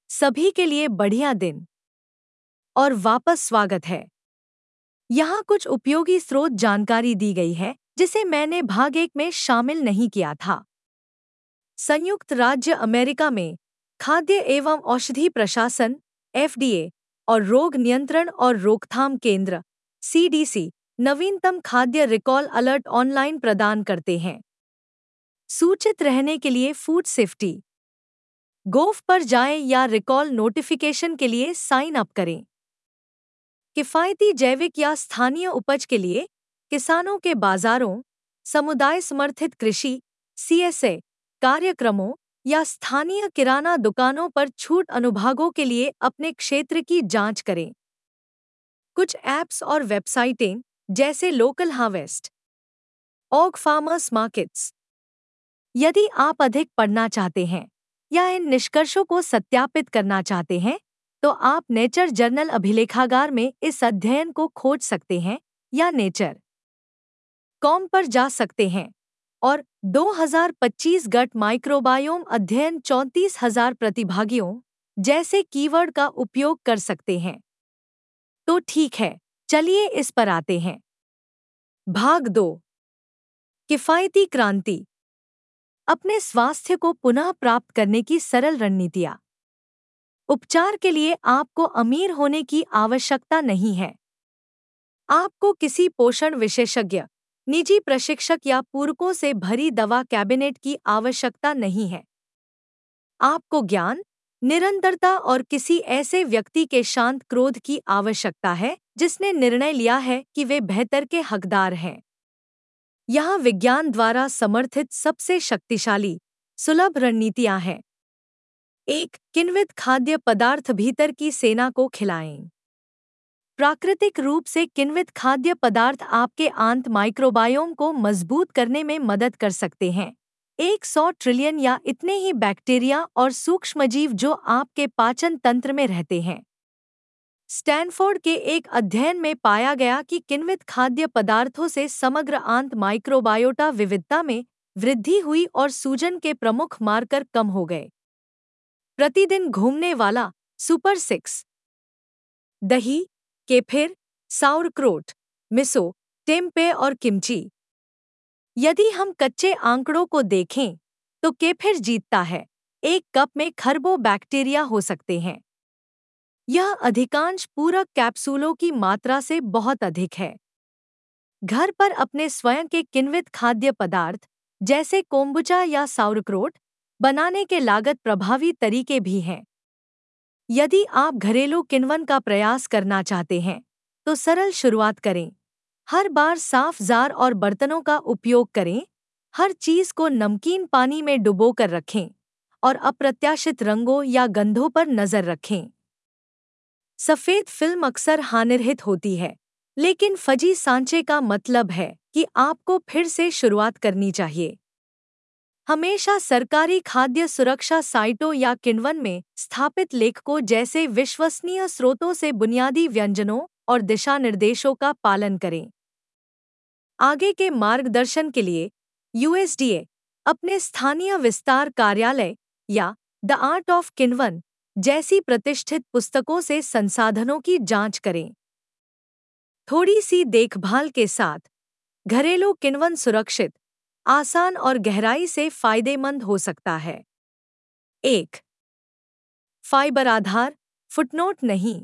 सभी के लिए बढ़िया दिन और वापस स्वागत है। यहाँ कुछ उपयोगी स्रोत जानकारी दी गई है जिसे मैंने भाग 1 में शामिल नहीं किया था। संयुक्त राज्य अमेरिका में खाद्य एवं औषधि प्रशासन FDA और रोग नियंत्रण और रोकथाम केंद्र CDC नवीनतम खाद्य रिकॉल अलर्ट ऑनलाइन प्रदान करते हैं। सूचित रहने के लिए फूड सेफ्टी गोव पर जाएं या रिकॉल नोटिफिकेशन के लिए साइन अप करें। किफ़ायती जैविक या स्थानीय उपज के लिए किसानों के बाजारों, समुदाय समर्थित कृषि CSA कार्यक्रमों या स्थानीय किराना दुकानों पर छूट अनुभागों के लिए अपने क्षेत्र की जांच करें। कुछ ऐप्स और वेबसाइटें जैसे लोकल हार्वेस्ट, ऑग फार्मर्स मार्केट्स। यदि आप अधिक पढ़ना चाहते हैं या इन निष्कर्षों को सत्यापित करना चाहते हैं, तो आप नेचर जर्नल अभिलेखागार में इस अध्ययन को खोज सकते हैं या nature.com पर जा सकते हैं और 2025 गट माइक्रोबायोम अध्ययन 34,000 प्रतिभागियों जैसे कीवर्ड का उपयोग कर सकते हैं। तो ठीक है, चलिए इस पर आते हैं। भाग 2 किफ़ायती क्रांति, अपने स्वास्थ्य को पुनः प्राप्त करने की सरल रणनीतियाँ। उपचार के लिए आपको अमीर होने की आवश्यकता नहीं है। आपको किसी पोषण विशेषज्ञ, निजी प्रशिक्षक या पूरकों से भरी दवा कैबिनेट की आवश्यकता नहीं है। आपको ज्ञान, निरंतरता और किसी ऐसे व्यक्ति के शांत क्रोध की आवश्यकता है जिसने निर्णय लिया है कि वे बेहतर के हकदार हैं। यहाँ विज्ञान द्वारा समर्थित सबसे शक्तिशाली, सुलभ रणनीतियाँ हैं। 1. किण्वित खाद्य पदार्थ भीतर की सेना को खिलाएं। प्राकृतिक रूप से किण्वित खाद्य पदार्थ आपके आंत माइक्रोबायोम को मजबूत करने में मदद कर सकते हैं। 100 ट्रिलियन या इतने ही बैक्टीरिया और सूक्ष्मजीव जो आपके पाचन तंत्र में रहते हैं। स्टैनफोर्ड के एक अध्ययन में पाया गया कि किण्वित खाद्य पदार्थों से समग्र आंत माइक्रोबायोटा विविधता में वृद्धि हुई और सूजन के प्रमुख मार्कर कम हो गए। प्रतिदिन घूमने वाला सुपर 6 दही, केफिर, साउरक्रोट, मिसो, टेम्पे और किमची। यदि हम कच्चे आंकड़ों को देखें तो केफिर जीतता है। 1 कप में खरबों बैक्टीरिया हो सकते हैं। यह अधिकांश पूरक कैप्सूलों की मात्रा से बहुत अधिक है। घर पर अपने स्वयं के किण्वित खाद्य पदार्थ जैसे कोम्बुचा या साउरक्रोट बनाने के लागत प्रभावी तरीके भी हैं। यदि आप घरेलू किण्वन का प्रयास करना चाहते हैं तो सरल शुरुआत करें। हर बार साफ जार और बर्तनों का उपयोग करें। हर चीज को नमकीन पानी में डुबोकर रखें और अप्रत्याशित रंगों या गंधों पर नजर रखें। सफेद फिल्म अक्सर हानिरहित होती है, लेकिन फजी सांचे का मतलब है कि आपको फिर से शुरुआत करनी चाहिए। हमेशा सरकारी खाद्य सुरक्षा साइटों या किण्वन में स्थापित लेखकों जैसे विश्वसनीय स्रोतों से बुनियादी व्यंजनों और दिशानिर्देशों का पालन करें। आगे के मार्गदर्शन के लिए USDA, अपने स्थानीय विस्तार कार्यालय या द आर्ट ऑफ किण्वन जैसी प्रतिष्ठित पुस्तकों से संसाधनों की जांच करें। थोड़ी सी देखभाल के साथ घरेलू किण्वन सुरक्षित, आसान और गहराई से फायदेमंद हो सकता है। 1. फाइबर आधार, फुटनोट नहीं।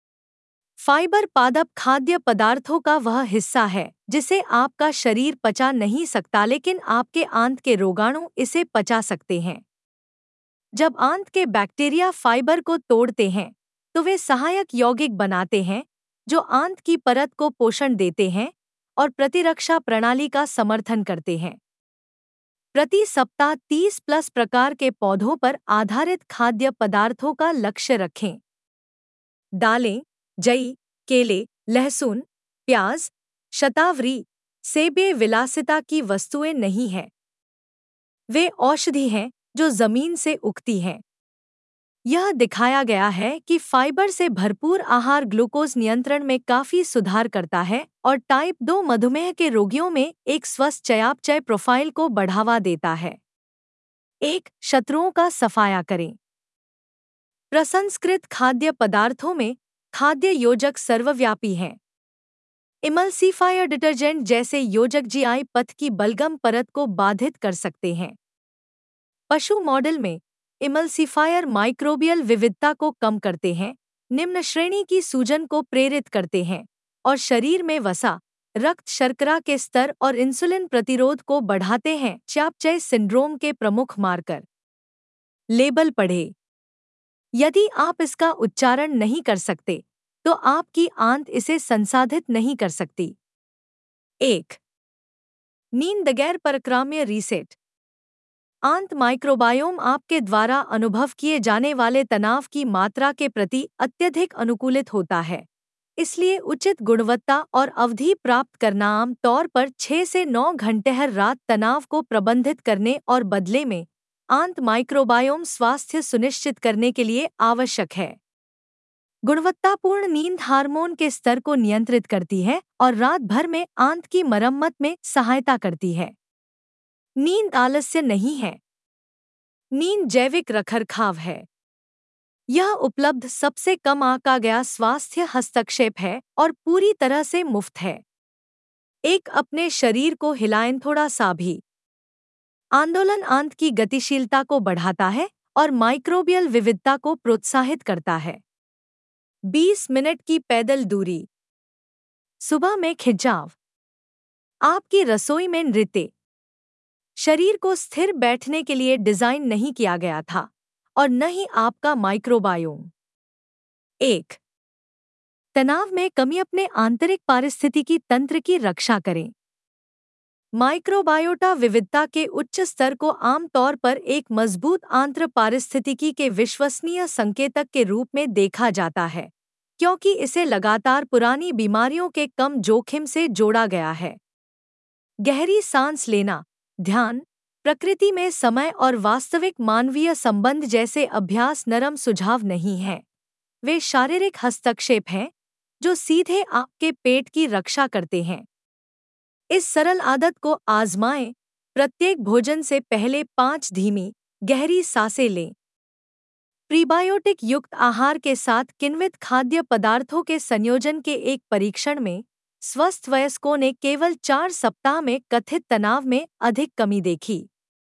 फाइबर पादप खाद्य पदार्थों का वह हिस्सा है जिसे आपका शरीर पचा नहीं सकता, लेकिन आपके आंत के रोगाणु इसे पचा सकते हैं। जब आंत के बैक्टीरिया फाइबर को तोड़ते हैं तो वे सहायक यौगिक बनाते हैं जो आंत की परत को पोषण देते हैं और प्रतिरक्षा प्रणाली का समर्थन करते हैं। प्रति सप्ताह 30+ प्रकार के पौधों पर आधारित खाद्य पदार्थों का लक्ष्य रखें। दालें, जई, केले, लहसुन, प्याज, शतावरी, सेब ये विलासिता की वस्तुएं नहीं हैं। वे औषधि हैं जो जमीन से उगती हैं। यह दिखाया गया है कि फाइबर से भरपूर आहार ग्लूकोज नियंत्रण में काफी सुधार करता है और टाइप 2 मधुमेह के रोगियों में एक स्वस्थ चयापचय प्रोफाइल को बढ़ावा देता है। 1. शत्रुओं का सफाया करें। प्रसंस्कृत खाद्य पदार्थों में खाद्य योजक सर्वव्यापी हैं। इमल्सीफायर डिटर्जेंट जैसे योजक जीआई पथ की बलगम परत को बाधित कर सकते हैं। पशु मॉडल में इमल्सीफायर माइक्रोबियल विविधता को कम करते हैं, निम्न श्रेणी की सूजन को प्रेरित करते हैं और शरीर में वसा, रक्त शर्करा के स्तर और इंसुलिन प्रतिरोध को बढ़ाते हैं। चयापचय सिंड्रोम के प्रमुख मार्कर। लेबल पढ़ें। यदि आप इसका उच्चारण नहीं कर सकते, तो आपकी आंत इसे संसाधित नहीं कर सकती। 1. नींद गैर परक्राम्य रीसेट। आंत माइक्रोबायोम आपके द्वारा अनुभव किए जाने वाले तनाव की मात्रा के प्रति अत्यधिक अनुकूलित होता है, इसलिए उचित गुणवत्ता और अवधि प्राप्त करना आम तौर पर 6 से 9 घंटे हर रात तनाव को प्रबंधित करने और बदले में आंत माइक्रोबायोम स्वास्थ्य सुनिश्चित करने के लिए आवश्यक है। गुणवत्तापूर्ण नींद हार्मोन के स्तर को नियंत्रित करती है और रात भर में आंत की मरम्मत में सहायता करती है। नींद आलस्य नहीं है। नींद जैविक रखरखाव है। यह उपलब्ध सबसे कम आंका गया स्वास्थ्य हस्तक्षेप है और पूरी तरह से मुफ्त है। एक अपने शरीर को हिलाएं थोड़ा सा भी। आंदोलन आंत की गतिशीलता को बढ़ाता है और माइक्रोबियल विविधता को प्रोत्साहित करता है। 20 मिनट की पैदल दूरी। सुबह में खिंचाव। आपकी रसोई में नृत्य शरीर को स्थिर बैठने के लिए डिजाइन नहीं किया गया था और न ही आपका माइक्रोबायोम। 1. तनाव में कमी। अपने आंतरिक पारिस्थितिकी तंत्र की रक्षा करें। माइक्रोबायोटा विविधता के उच्च स्तर को आमतौर पर एक मजबूत आंत्र पारिस्थितिकी के विश्वसनीय संकेतक के रूप में देखा जाता है, क्योंकि इसे लगातार पुरानी बीमारियों के कम जोखिम से जोड़ा गया है। गहरी सांस लेना, ध्यान, प्रकृति में समय और वास्तविक मानवीय संबंध जैसे अभ्यास नरम सुझाव नहीं हैं। वे शारीरिक हस्तक्षेप हैं जो सीधे आपके पेट की रक्षा करते हैं। इस सरल आदत को आजमाएं। प्रत्येक भोजन से पहले 5 धीमी, गहरी सांसें लें। प्रीबायोटिक युक्त आहार के साथ किण्वित खाद्य पदार्थों के संयोजन के एक परीक्षण में स्वस्थ वयस्कों ने केवल 4 सप्ताह में कथित तनाव में अधिक कमी देखी।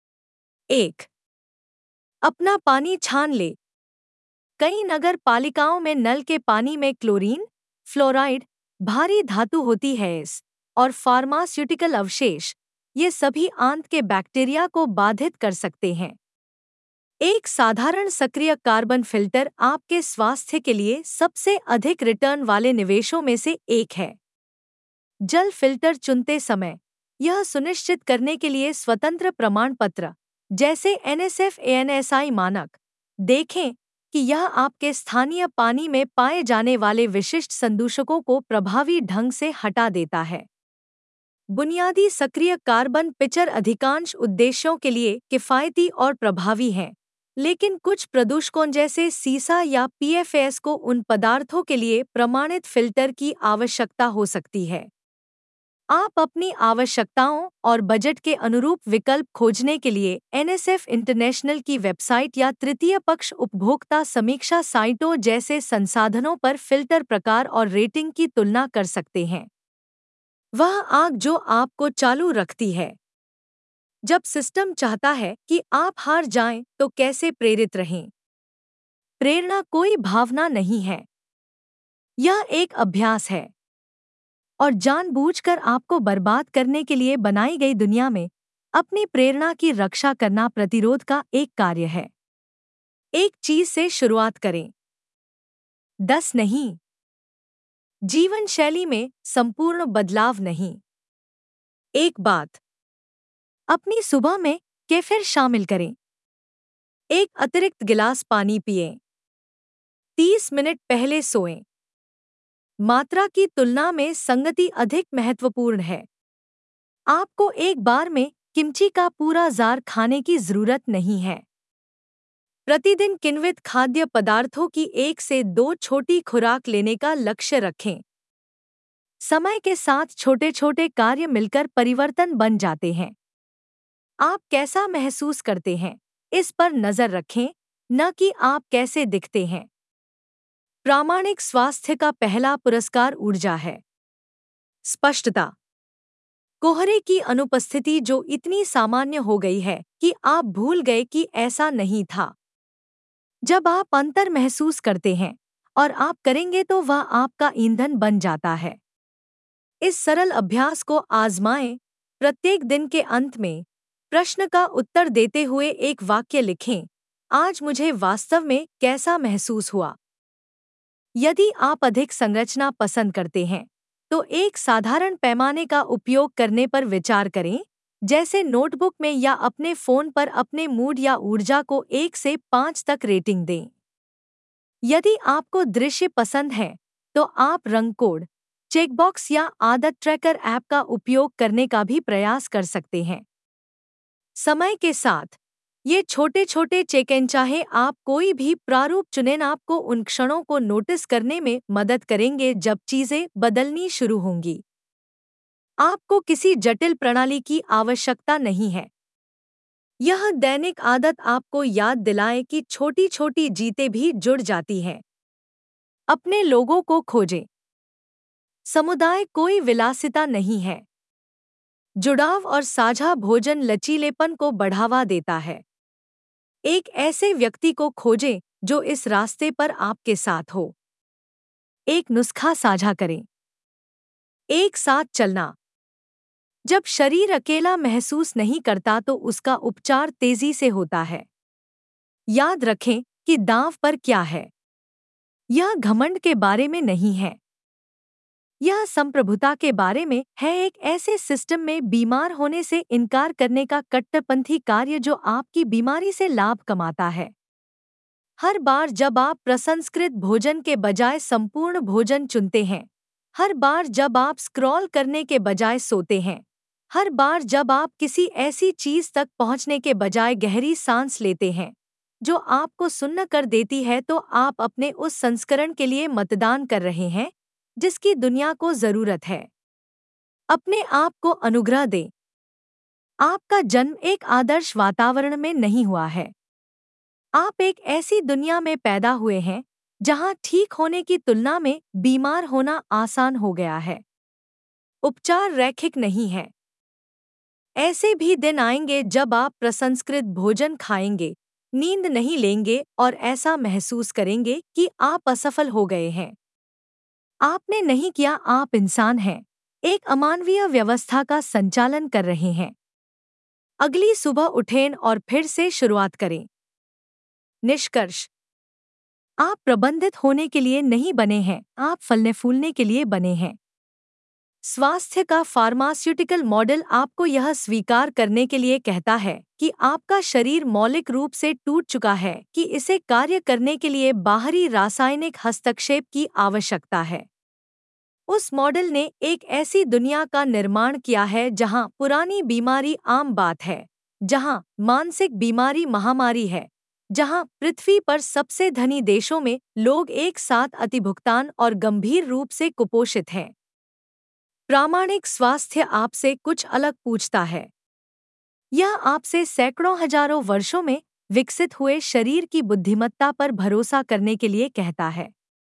1. अपना पानी छान ले। कई नगर पालिकाओं में नल के पानी में क्लोरीन, फ्लोराइड, भारी धातु होती है और फार्मास्यूटिकल अवशेष, ये सभी आंत के बैक्टीरिया को बाधित कर सकते हैं। एक साधारण सक्रिय कार्बन फिल्टर आपके स्वास्थ्य के लिए सबसे अधिक रिटर्न वाले निवेशों में से एक है। जल फिल्टर चुनते समय यह सुनिश्चित करने के लिए स्वतंत्र प्रमाण पत्र जैसे NSF ANSI मानक देखें कि यह आपके स्थानीय पानी में पाए जाने वाले विशिष्ट संदूषकों को प्रभावी ढंग से हटा देता है। बुनियादी सक्रिय कार्बन पिचर अधिकांश उद्देश्यों के लिए किफ़ायती और प्रभावी हैं, लेकिन कुछ प्रदूषकों जैसे सीसा या PFAS को उन पदार्थों के लिए प्रमाणित फिल्टर की आवश्यकता हो सकती है। आप अपनी आवश्यकताओं और बजट के अनुरूप विकल्प खोजने के लिए NSF इंटरनेशनल की वेबसाइट या तृतीय पक्ष उपभोक्ता समीक्षा साइटों जैसे संसाधनों पर फिल्टर प्रकार और रेटिंग की तुलना कर सकते हैं। वह आग जो आपको चालू रखती है। जब सिस्टम चाहता है कि आप हार जाएं, तो कैसे प्रेरित रहें? प्रेरणा कोई भावना नहीं है। यह एक अभ्यास है और जानबूझकर आपको बर्बाद करने के लिए बनाई गई दुनिया में अपनी प्रेरणा की रक्षा करना प्रतिरोध का एक कार्य है। एक चीज से शुरुआत करें। 10 नहीं। जीवन शैली में संपूर्ण बदलाव नहीं। एक बात। अपनी सुबह में कैफीर शामिल करें। एक अतिरिक्त गिलास पानी पिएं। 30 मिनट पहले सोएं। मात्रा की तुलना में संगति अधिक महत्वपूर्ण है। आपको एक बार में किमची का पूरा जार खाने की जरूरत नहीं है। प्रतिदिन किण्वित खाद्य पदार्थों की 1 से 2 छोटी खुराक लेने का लक्ष्य रखें। समय के साथ छोटे छोटे कार्य मिलकर परिवर्तन बन जाते हैं। आप कैसा महसूस करते हैं, इस पर नजर रखें न कि आप कैसे दिखते हैं। प्रामाणिक स्वास्थ्य का पहला पुरस्कार ऊर्जा है। स्पष्टता। कोहरे की अनुपस्थिति जो इतनी सामान्य हो गई है कि आप भूल गए कि ऐसा नहीं था। जब आप अंतर महसूस करते हैं और आप करेंगे तो वह आपका ईंधन बन जाता है। इस सरल अभ्यास को आजमाएं। प्रत्येक दिन के अंत में प्रश्न का उत्तर देते हुए एक वाक्य लिखें, आज मुझे वास्तव में कैसा महसूस हुआ। यदि आप अधिक संरचना पसंद करते हैं तो एक साधारण पैमाने का उपयोग करने पर विचार करें, जैसे नोटबुक में या अपने फोन पर अपने मूड या ऊर्जा को 1 से 5 तक रेटिंग दें। यदि आपको दृश्य पसंद है तो आप रंग कोड, चेकबॉक्स या आदत ट्रैकर ऐप का उपयोग करने का भी प्रयास कर सकते हैं। समय के साथ ये छोटे छोटे चेक इन, चाहे आप कोई भी प्रारूप चुनें, आपको उन क्षणों को नोटिस करने में मदद करेंगे जब चीजें बदलनी शुरू होंगी। आपको किसी जटिल प्रणाली की आवश्यकता नहीं है। यह दैनिक आदत आपको याद दिलाए कि छोटी छोटी जीतें भी जुड़ जाती हैं। अपने लोगों को खोजें। समुदाय कोई विलासिता नहीं है। जुड़ाव और साझा भोजन लचीलेपन को बढ़ावा देता है। एक ऐसे व्यक्ति को खोजें जो इस रास्ते पर आपके साथ हो। एक नुस्खा साझा करें। एक साथ चलना। जब शरीर अकेला महसूस नहीं करता तो उसका उपचार तेजी से होता है। याद रखें कि दांव पर क्या है। यह घमंड के बारे में नहीं है। यह संप्रभुता के बारे में है, एक ऐसे सिस्टम में बीमार होने से इनकार करने का कट्टरपंथी कार्य जो आपकी बीमारी से लाभ कमाता है। हर बार जब आप प्रसंस्कृत भोजन के बजाय संपूर्ण भोजन चुनते हैं, हर बार जब आप स्क्रॉल करने के बजाय सोते हैं, हर बार जब आप किसी ऐसी चीज तक पहुंचने के बजाय गहरी सांस लेते हैं जो आपको सुन्न कर देती है, तो आप अपने उस संस्करण के लिए मतदान कर रहे हैं जिसकी दुनिया को जरूरत है। अपने आप को अनुग्रह दें। आपका जन्म एक आदर्श वातावरण में नहीं हुआ है। आप एक ऐसी दुनिया में पैदा हुए हैं जहां ठीक होने की तुलना में बीमार होना आसान हो गया है। उपचार रैखिक नहीं है। ऐसे भी दिन आएंगे जब आप प्रसंस्कृत भोजन खाएंगे, नींद नहीं लेंगे और ऐसा महसूस करेंगे कि आप असफल हो गए हैं। आपने नहीं किया, आप इंसान हैं, एक अमानवीय व्यवस्था का संचालन कर रहे हैं। अगली सुबह उठें और फिर से शुरुआत करें। निष्कर्ष। आप प्रबंधित होने के लिए नहीं बने हैं, आप फलने फूलने के लिए बने हैं। स्वास्थ्य का फार्मास्यूटिकल मॉडल आपको यह स्वीकार करने के लिए कहता है कि आपका शरीर मौलिक रूप से टूट चुका है कि इसे कार्य करने के लिए बाहरी रासायनिक हस्तक्षेप की आवश्यकता है। उस मॉडल ने एक ऐसी दुनिया का निर्माण किया है जहां पुरानी बीमारी आम बात है, जहां मानसिक बीमारी महामारी है, जहां पृथ्वी पर सबसे धनी देशों में लोग एक साथ अतिभुगतान और गंभीर रूप से कुपोषित हैं। प्रामाणिक स्वास्थ्य आपसे कुछ अलग पूछता है। यह आपसे सैकड़ों हजारों वर्षों में विकसित हुए शरीर की बुद्धिमत्ता पर भरोसा करने के लिए कहता है।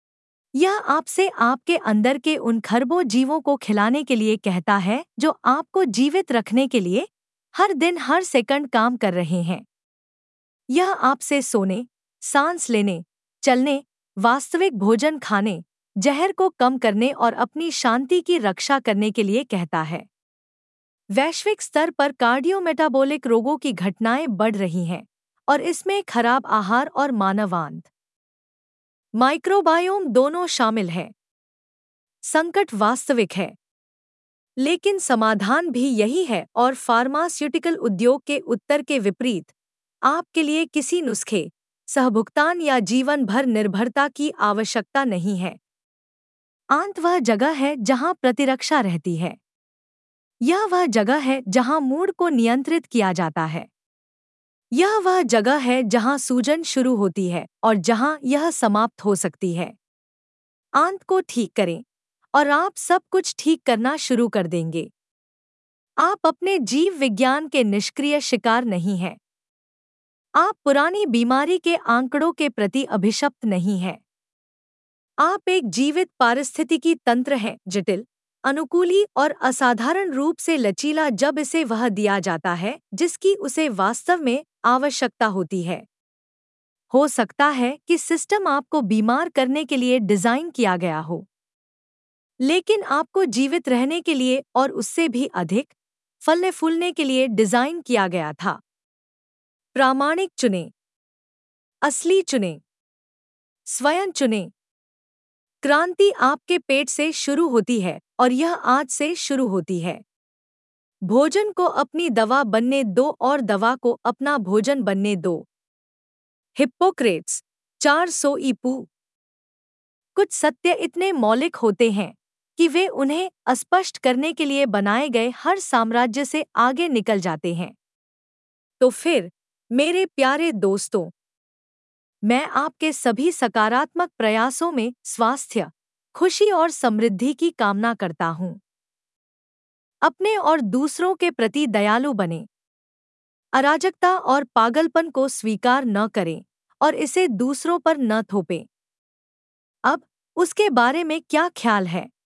यह आपसे आपके अंदर के उन खरबों जीवों को खिलाने के लिए कहता है जो आपको जीवित रखने के लिए हर दिन हर सेकंड काम कर रहे हैं। यह आपसे सोने, सांस लेने, चलने, वास्तविक भोजन खाने, जहर को कम करने और अपनी शांति की रक्षा करने के लिए कहता है। वैश्विक स्तर पर कार्डियोमेटाबॉलिक रोगों की घटनाएं बढ़ रही हैं और इसमें खराब आहार और मानवांत माइक्रोबायोम दोनों शामिल है। संकट वास्तविक है, लेकिन समाधान भी यही है और फार्मास्यूटिकल उद्योग के उत्तर के विपरीत आपके लिए किसी नुस्खे, सहभुगतान या जीवन भर निर्भरता की आवश्यकता नहीं है। आंत वह जगह है जहां प्रतिरक्षा रहती है। यह वह जगह है जहां मूड को नियंत्रित किया जाता है। यह वह जगह है जहां सूजन शुरू होती है और जहां यह समाप्त हो सकती है। आंत को ठीक करें और आप सब कुछ ठीक करना शुरू कर देंगे। आप अपने जीव विज्ञान के निष्क्रिय शिकार नहीं हैं। आप पुरानी बीमारी के आंकड़ों के प्रति अभिशप्त नहीं हैं। आप एक जीवित पारिस्थितिकी तंत्र हैं, जटिल, अनुकूली और असाधारण रूप से लचीला जब इसे वह दिया जाता है जिसकी उसे वास्तव में आवश्यकता होती है। हो सकता है कि सिस्टम आपको बीमार करने के लिए डिजाइन किया गया हो, लेकिन आपको जीवित रहने के लिए और उससे भी अधिक फलने फूलने के लिए डिजाइन किया गया था। प्रामाणिक चुनें, असली चुनें, स्वयं चुनें। क्रांति आपके पेट से शुरू होती है और यह आज से शुरू होती है। भोजन को अपनी दवा बनने दो और दवा को अपना भोजन बनने दो। हिप्पोक्रेट्स 400 ईपू। कुछ सत्य इतने मौलिक होते हैं कि वे उन्हें अस्पष्ट करने के लिए बनाए गए हर साम्राज्य से आगे निकल जाते हैं। तो फिर, मेरे प्यारे दोस्तों, मैं आपके सभी सकारात्मक प्रयासों में स्वास्थ्य, खुशी और समृद्धि की कामना करता हूँ। अपने और दूसरों के प्रति दयालु बनें। अराजकता और पागलपन को स्वीकार न करें और इसे दूसरों पर न थोपें। अब, उसके बारे में क्या ख्याल है?